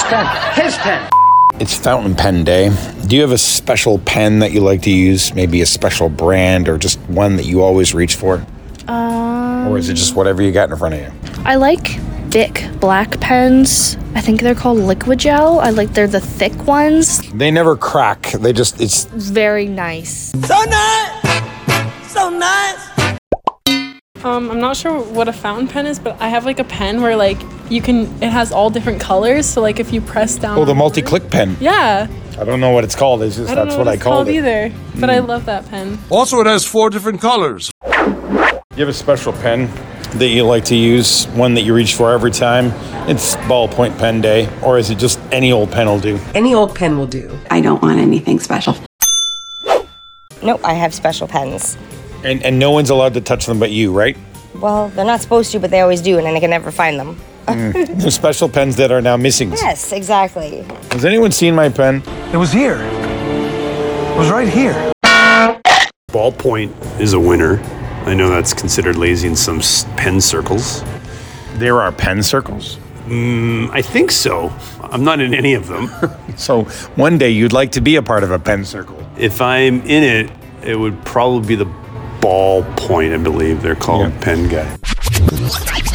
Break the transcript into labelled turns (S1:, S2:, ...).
S1: pen. His pen.
S2: It's fountain pen day. Do you have a special pen that you like to use? Maybe a special brand or just one that you always reach for? Or is it just whatever you got in front of you?
S3: I like Bic black pens. I think they're called Liquid Gel. They're the thick ones.
S2: They never crack. It's
S3: Very nice.
S4: So nice! So nice!
S5: I'm not sure what a fountain pen is, but I have like a pen where like it has all different colors. So like if you press down.
S2: Oh, the multi-click pen.
S5: Yeah.
S2: I don't know what it's called. It's just
S5: I don't
S2: that's
S5: know
S2: what I
S5: it's
S2: called
S5: called
S2: it.
S5: either, but I love that pen.
S6: Also, it has 4 different colors.
S2: You have a special pen that you like to use, one that you reach for every time? It's ballpoint pen day, or is it just any old pen will do?
S7: Any old pen will do.
S8: I don't want anything special.
S9: Nope, I have special pens.
S2: And no one's allowed to touch them but you, right?
S9: Well, they're not supposed to, but they always do, and then I can never find them.
S2: There's special pens that are now missing.
S9: Yes, exactly.
S2: Has anyone seen my pen?
S1: It was here. It was right here.
S10: Ballpoint is a winner. I know that's considered lazy in some pen circles.
S2: There are pen circles?
S10: I think so. I'm not in any of them.
S2: So one day you'd like to be a part of a pen circle.
S10: If I'm in it, it would probably be the Ballpoint, I believe they're called. Pen guy.